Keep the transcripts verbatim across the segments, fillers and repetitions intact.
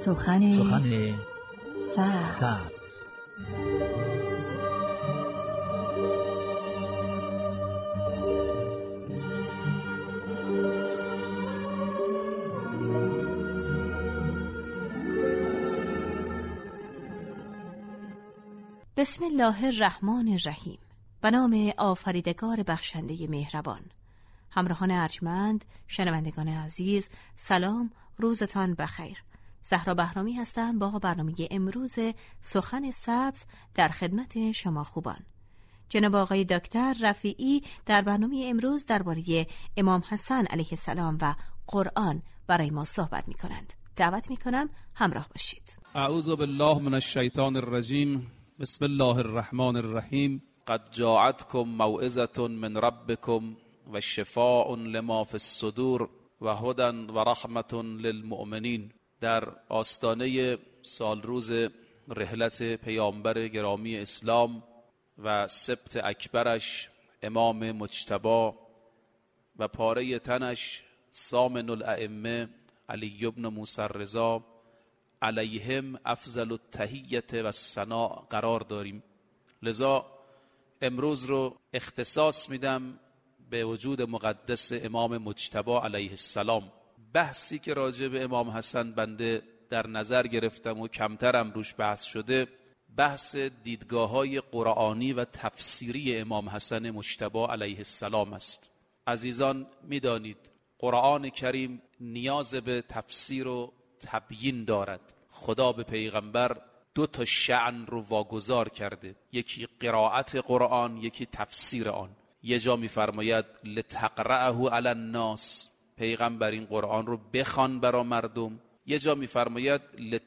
سخن سخن سبز. سبز. بسم الله الرحمن الرحیم. به نام آفریدگار بخشنده مهربان. همراهان ارجمند، شنوندگان عزیز، سلام، روزتان بخیر. زهرا بهرامی هستم با برنامه امروز سخن سبز در خدمت شما خوبان. جناب آقای دکتر رفیعی در برنامه امروز درباره امام حسن علیه السلام و قرآن برای ما صحبت می کنند. دعوت می کنم همراه باشید. اعوذ بالله من الشیطان الرجیم. بسم الله الرحمن الرحیم. قد جاءتكم موعظة من ربكم و شفاء لما في الصدور و هدى و رحمة للمؤمنین. در آستانه سالروز رحلت پیامبر گرامی اسلام و سبت اکبرش امام مجتبی و پاره تنش ثامن الائمه علی ابن موسی الرضا علیهم افضل التحیت و الثناء قرار داریم. لذا امروز رو اختصاص میدم به وجود مقدس امام مجتبی علیه السلام. بحثی که راجع به امام حسن بنده در نظر گرفتم و کمترم روش بحث شده، بحث دیدگاه‌های قرآنی و تفسیری امام حسن مجتبی علیه السلام است. عزیزان میدانید قرآن کریم نیاز به تفسیر و تبیین دارد. خدا به پیغمبر دو تا شأن رو واگذار کرده، یکی قرائت قرآن، یکی تفسیر آن. یه جا میفرماید لتقرأه علی الناس، پیغمبر این قرآن رو بخوان برای مردم. یه جا میفرماید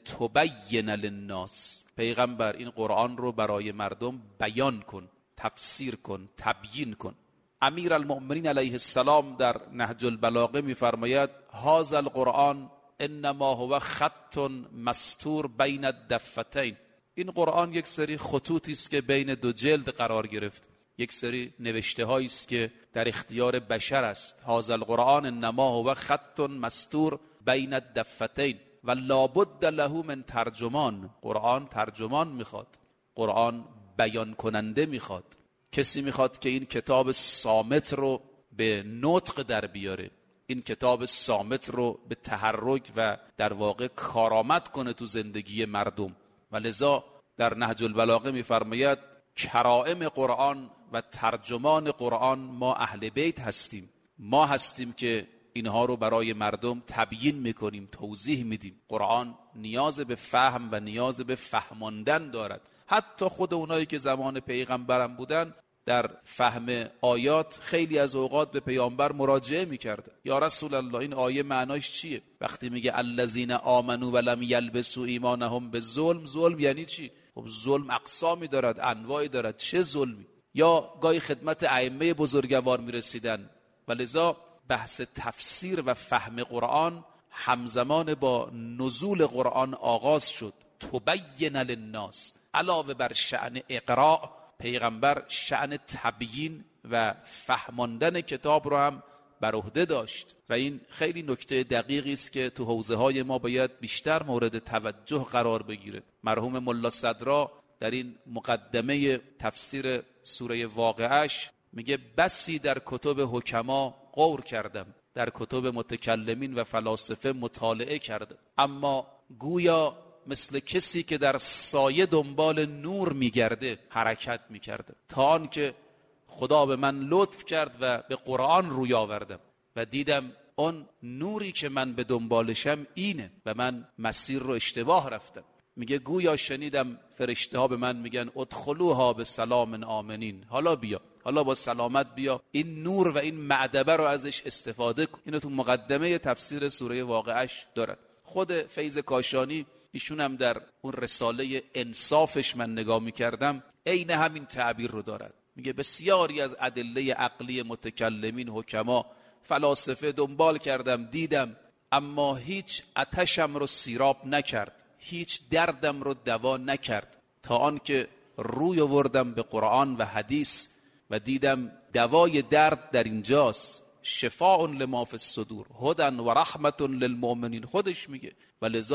لتبین للناس، پیغمبر این قرآن رو برای مردم بیان کن، تفسیر کن، تبیین کن. امیر المؤمنین علیه السلام در نهج البلاغه میفرماید هذا القرآن انما هو خط مستور بین الدفتین، این قرآن یک سری خطوطی است که بین دو جلد قرار گرفت، یک سری نوشته هایی است که در اختیار بشر است. هذا القرآن انما هو خط مستور بین الدفتین و لابد له من ترجمان، قرآن ترجمان میخواد، قرآن بیان کننده میخواد، کسی میخواد که این کتاب صامت رو به نطق در بیاره، این کتاب صامت رو به تحرک و در واقع کارآمد کنه تو زندگی مردم. و لذا در نهج البلاغه میفرماید کرائم قرآن و ترجمان قرآن ما اهل بیت هستیم، ما هستیم که اینها رو برای مردم تبیین میکنیم، توضیح میدیم. قرآن نیاز به فهم و نیاز به فهماندن دارد. حتی خود اونایی که زمان پیغمبرم بودن در فهم آیات خیلی از اوقات به پیامبر مراجعه میکرد. یا رسول الله این آیه معناش چیه؟ وقتی میگه الذین آمنوا ولم یلبسوا ایمانهم بالظلم، ظلم یعنی چی؟ خب ظلم اقسامی دارد، انواعی دارد، چه ظلمی؟ یا گاهی خدمت ائمه بزرگوار میرسیدن. ولذا بحث تفسیر و فهم قرآن همزمان با نزول قرآن آغاز شد. تبین للناس، علاوه بر شأن اقراء، پیغمبر شأن تبیین و فهماندن کتاب رو هم بر عهده داشت و این خیلی نکته دقیقی است که تو حوزه های ما باید بیشتر مورد توجه قرار بگیره. مرحوم ملا صدرا در این مقدمه تفسیر سوره واقعش میگه بسی در کتب حکما غور کردم، در کتب متکلمین و فلاسفه مطالعه کردم، اما گویا مثل کسی که در سایه دنبال نور میگرده حرکت میکرده، تا آن که خدا به من لطف کرد و به قرآن روی آوردم و دیدم اون نوری که من به دنبالشم اینه و من مسیر رو اشتباه رفتم. میگه گویا شنیدم فرشته ها به من میگن ادخلوها به سلام آمنین، حالا بیا، حالا با سلامت بیا، این نور و این معدبه رو ازش استفاده کن. اینو تو مقدمه تفسیر سوره واقعش دارد. خود فیض کاشانی ایشون هم در اون رساله انصافش من نگاه میکردم عین همین تعبیر رو دارد. میگه بسیاری از ادله عقلی متکلمین، حکما، فلاسفه دنبال کردم، دیدم، اما هیچ آتشم رو سیراب نکرد، هیچ دردم رو دوا نکرد، تا آن که روی آوردم به قرآن و حدیث و دیدم دوای درد در اینجاست. شفاء لما فی الصدور هدی و رحمت للمؤمنین خودش میگه. و لذا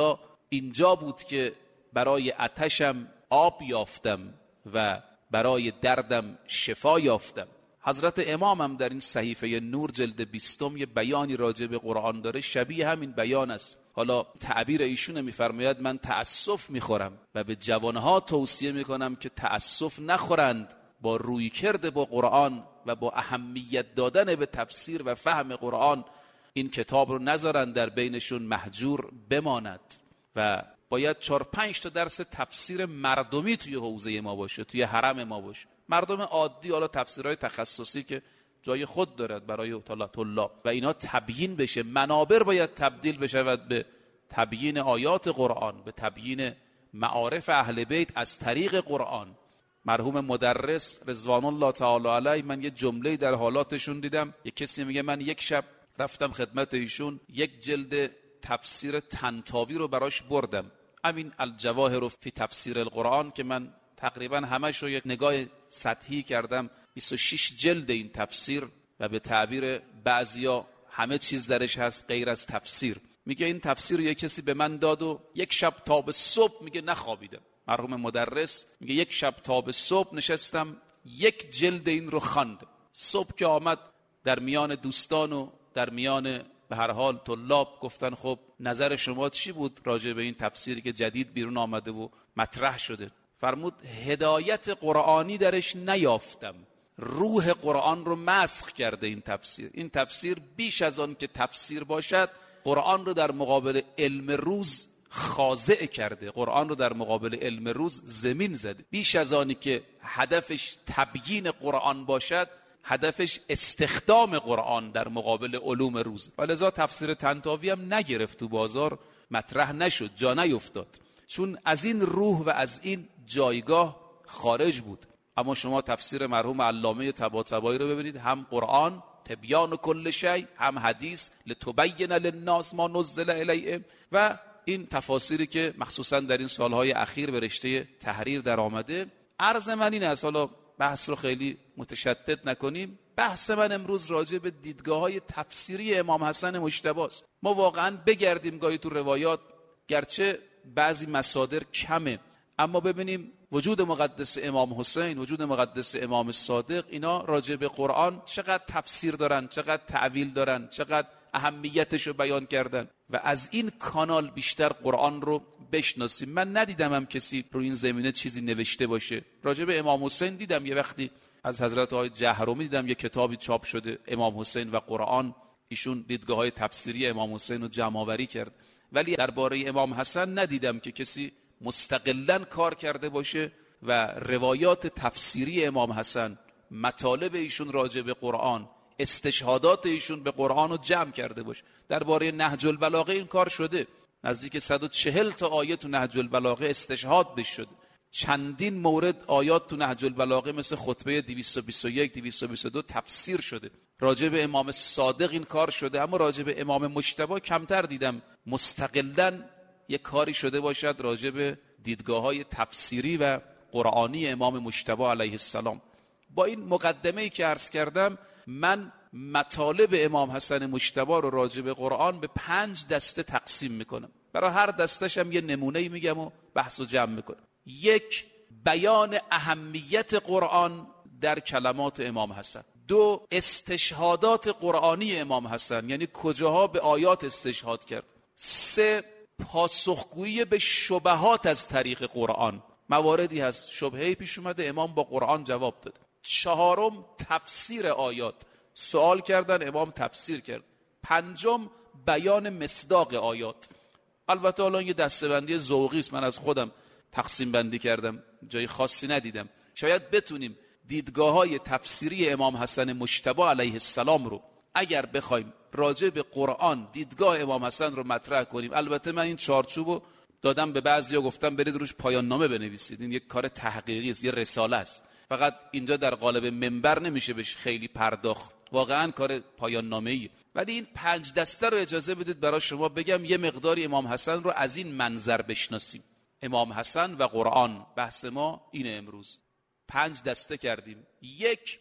اینجا بود که برای آتشم آب یافتم و برای دردم شفا یافتم. حضرت امام هم در این صحیفه نور جلد بیستم یه بیانی راجع به قرآن داره، شبیه همین بیان است. حالا تعبیر ایشون میفرماید من تأسف میخورم و به جوانها توصیه میکنم که تأسف نخورند، با رویکرد با قرآن و با اهمیت دادن به تفسیر و فهم قرآن این کتاب رو نذارن در بینشون محجور بماند و باید چهار پنج تا درس تفسیر مردمی توی حوزه ما باشه، توی حرم ما باشه. مردم عادی، حالا تفسیرهای تخصصی که جای خود دارد برای طلاب و اینا تبیین بشه. منابر باید تبدیل بشود به تبیین آیات قرآن، به تبیین معارف اهل بیت از طریق قرآن. مرحوم مدرس رضوان الله تعالی علیه، من یه جمله در حالاتشون دیدم، یک کسی میگه من یک شب رفتم خدمت ایشون، یک جلد تفسیر طنطاوی رو براش بردم، همین الجواهر فی تفسیر القرآن که من تقریبا همش رو یک نگاه سطحی کردم. بیست و شش جلد این تفسیر و به تعبیر بعضیا همه چیز درش هست غیر از تفسیر. میگه این تفسیر رو یک کسی به من داد و یک شب تا به صبح میگه نخوابیدم. مرحوم مدرس میگه یک شب تا به صبح نشستم یک جلد این رو خواندم. صبح که آمد در میان دوستان و در میان به هر حال طلاب گفتن خب نظر شما چی بود راجع به این تفسیری که جدید بیرون آمده و مطرح شده؟ فرمود هدایت قرآنی درش نیافتم، روح قرآن رو مسخ کرده این تفسیر. این تفسیر بیش از آن که تفسیر باشد قرآن رو در مقابل علم روز خاضع کرده، قرآن رو در مقابل علم روز زمین زده. بیش از آنی که هدفش تبیین قرآن باشد هدفش استخدام قرآن در مقابل علوم روز. ولذا تفسیر طنطاوی هم نگرفت تو بازار، مطرح نشد، جا نیفتاد، چون از این روح و از این جایگاه خارج بود. اما شما تفسیر مرحوم علامه طباطبایی رو ببینید، هم قرآن تبیان کل شیء، هم حدیث لتبین للناس ما نزل الیهم، و این تفاسیری که مخصوصا در این سالهای اخیر به رشته تحریر در آمده. عرض من این است، حالا بحث رو خیلی متشدد نکنیم، بحث من امروز راجع به دیدگاه‌های تفسیری امام حسن مجتبی است. ما واقعا بگردیم گاهی تو روایات، گرچه بعضی مصادر کمه، اما ببینیم وجود مقدس امام حسین، وجود مقدس امام صادق، اینا راجع به قرآن چقدر تفسیر دارن، چقدر تعویل دارن، چقدر اهمیتش رو بیان کردن و از این کانال بیشتر قرآن رو بشناسیم. من ندیدم هم کسی رو این زمینه چیزی نوشته باشه. راجع به امام حسین دیدم یه وقتی از حضرت آقای جهرومی دیدم یه کتابی چاپ شده امام حسین و قرآن، ایشون دیدگاه‌های تفسیری امام حسین رو جمع آوری کرد، ولی درباره امام حسن ندیدم که کسی مستقلاً کار کرده باشه و روایات تفسیری امام حسن، مطالب ایشون راجع به قرآن، استشهادات ایشون به قرآن رو جمع کرده باشه. درباره نهج البلاغه این کار شده، نزدیک صد و چهل تا آیه تو نهج البلاغه استشهاد بش شده. چندین مورد آیات تو نهج البلاغه مثل خطبه دویست و بیست و یک دویست و بیست و دو تفسیر شده. راجع به امام صادق این کار شده، اما راجع به امام مجتبی کمتر دیدم مستقلاً یک کاری شده باشد راجع به دیدگاه‌های تفسیری و قرآنی امام مجتبی علیه السلام. با این مقدمه‌ای که عرض کردم، من مطالب امام حسن مجتبی رو راجع به قرآن به پنج دسته تقسیم میکنم. برای هر دستش هم یه نمونه‌ای میگم و بحث و جمع میکنم. یک، بیان اهمیت قرآن در کلمات امام حسن. دو، استشهادات قرآنی امام حسن، یعنی کجاها به آیات استشهاد کرد. سه، پاسخگویی به شبهات از طریق قرآن. مواردی هست شبهه‌ای پیش اومده، امام با قرآن جواب داد. چهارم، تفسیر آیات، سوال کردن امام تفسیر کرد. پنجم، بیان مصداق آیات. البته الان یه دسته‌بندی ذوقی است، من از خودم تقسیم بندی کردم، جای خاصی ندیدم. شاید بتونیم دیدگاه‌های تفسیری امام حسن مجتبی علیه السلام رو اگر بخوایم راجع به قرآن دیدگاه امام حسن رو مطرح کنیم. البته من این چارچوبو دادم به بعضیا، گفتم برید روش پایان نامه بنویسید، این یک کار تحقیقی است، یه رساله است. فقط اینجا در قالب منبر نمیشه بهش خیلی پرداخت، واقعا کار پایان نامه‌ایه. ولی این پنج دسته رو اجازه بدید برای شما بگم، یه مقداری امام حسن رو از این منظر بشناسیم. امام حسن و قرآن، بحث ما اینه امروز. پنج دسته کردیم. یک،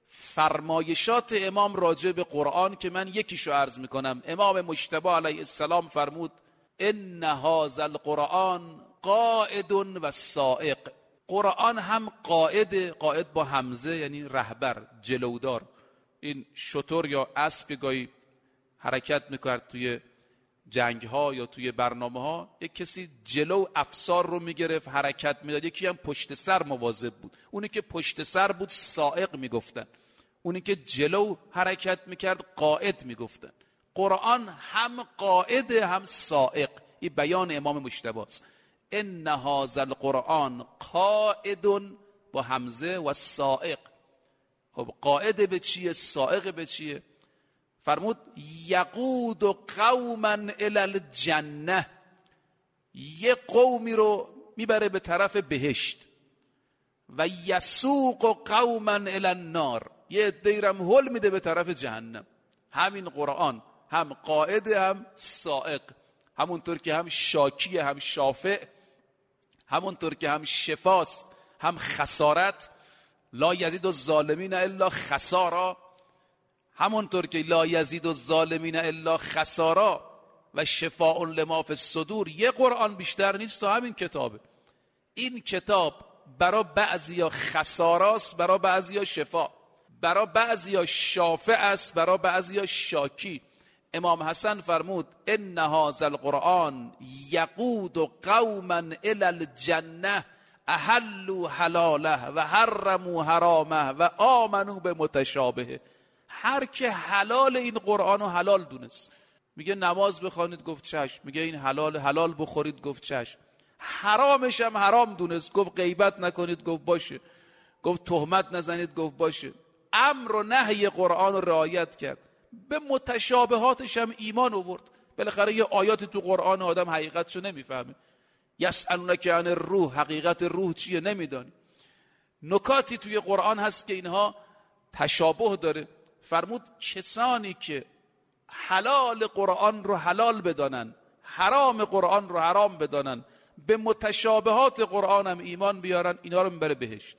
فرمایشات امام راجع به قرآن که من یکیشو عرض میکنم. امام مجتبی علیه السلام فرمود ان هذا القرآن قائد و سائق. قرآن هم قائد، قائد با همزه یعنی رهبر، جلودار. این شتر یا اسب گاهی حرکت میکرد توی جنگ ها یا توی برنامه ها، یک کسی جلو افسار رو میگرفت حرکت میداد، یکی هم پشت سر مواظب بود. اونی که پشت سر بود سائق میگفتن، اونی که جلو حرکت میکرد قائد میگفتن. قرآن هم قائد هم سائق. این بیان امام مجتبی است. ان هذا القرآن قائد با همزه و سائق. خب قائد به چیه؟ سائق به چیه؟ فرمود یقود قوما الی الجنه، یه قومی رو میبره به طرف بهشت. و یسوق قوما الی النار، یه عده‌ای رو هل میده به طرف جهنم. همین قرآن هم قائد هم سائق، همونطور که هم شاکی هم شافع، همونطور که هم شفاست هم خسارت. لا یزید الظالمین الا خسارا، همونطور که لا یزید الظالمین الا خسارا و شفاء لما فی الصدور. یه قرآن بیشتر نیست تا همین کتابه. این کتاب برای بعضیا خساراست، برای بعضیا شفا، برای بعضیا شافع است، برای بعضیا شاکی. امام حسن فرمود ان هذا القرآن یقود قوما الی الجنه احلوا حلاله و حرموا حرامه و آمنوا به متشابهه. هر که حلال این قرآن رو حلال دونست، میگه نماز بخوانید گفت چشم، میگه این حلال، حلال بخورید گفت چشم، حرامش هم حرام دونست، گفت غیبت نکنید گفت باشه، گفت تهمت نزنید گفت باشه. امر و نهی قرآن رو رعایت کرد. به متشابهاتش هم ایمان آورد. بالاخره یه آیاتی تو قرآن آدم حقیقتشو نمیفهمه. یسألونک عن الروح، حقیقت روح چیه نمیدانی. نکاتی توی قرآن هست که اینها تشابه داره. فرمود کسانی که حلال قرآن رو حلال بدانن، حرام قرآن رو حرام بدانن، به متشابهات قرآن هم ایمان بیارن، اینا رو میبره بهشت.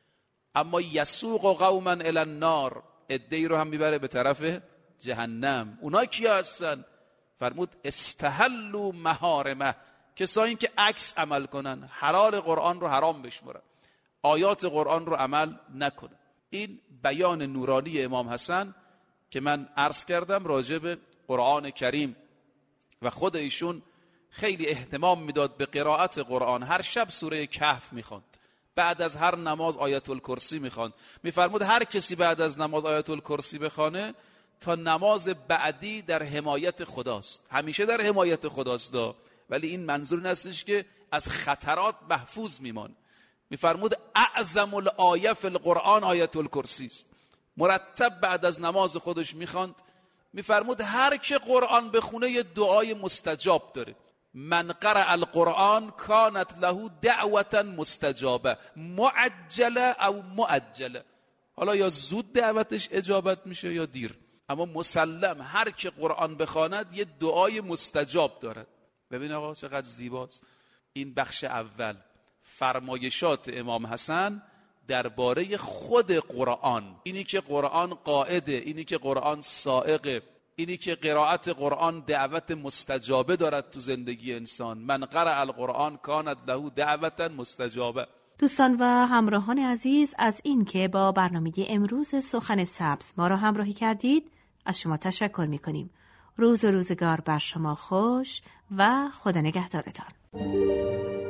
اما یسوق قوما الی النار، عده‌ای رو هم میبره به طرف جهنم. اونا کیا هستن؟ فرمود استحلوا محارمه، کسایی که عکس عمل کنن، حلال قرآن رو حرام بشمرن، آیات قرآن رو عمل نکنن. این بیان نورانی امام حسن که من عرض کردم راجع به قرآن کریم. و خود ایشون خیلی اهتمام میداد به قرائت قرآن. هر شب سوره کهف میخواند، بعد از هر نماز آیت الکرسی میخواند. میفرمود هر کسی بعد از نماز آیت الکرسی بخوانه تا نماز بعدی در حمایت خداست. همیشه در حمایت خداست دا. ولی این منظور نیستش که از خطرات محفوظ میمانه. میفرمود اعظم الآیه فی القرآن آیت الکرسی است. مرتب بعد از نماز خودش میخواند. میفرمود هر که قرآن بخونه یه دعای مستجاب داره. من قرأ القرآن کانت له دعوة مستجابه معجله او مؤجله. حالا یا زود دعوتش اجابت میشه یا دیر، اما مسلم هر که قرآن بخواند یه دعای مستجاب دارد. ببین آقا چقدر زیباست. این بخش اول فرمایشات امام حسن درباره خود قرآن، اینی که قرآن قائده، اینی که قرآن سائقه، اینی که قرائت قرآن دعوت مستجابه دارد تو زندگی انسان. من قرأ القرآن کانت له دعوة مستجابه. دوستان و همراهان عزیز، از این که با برنامه امروز سخن سبز ما را همراهی کردید از شما تشکر می کنیم. روز و روزگار بر شما خوش و خدا نگهدارتان.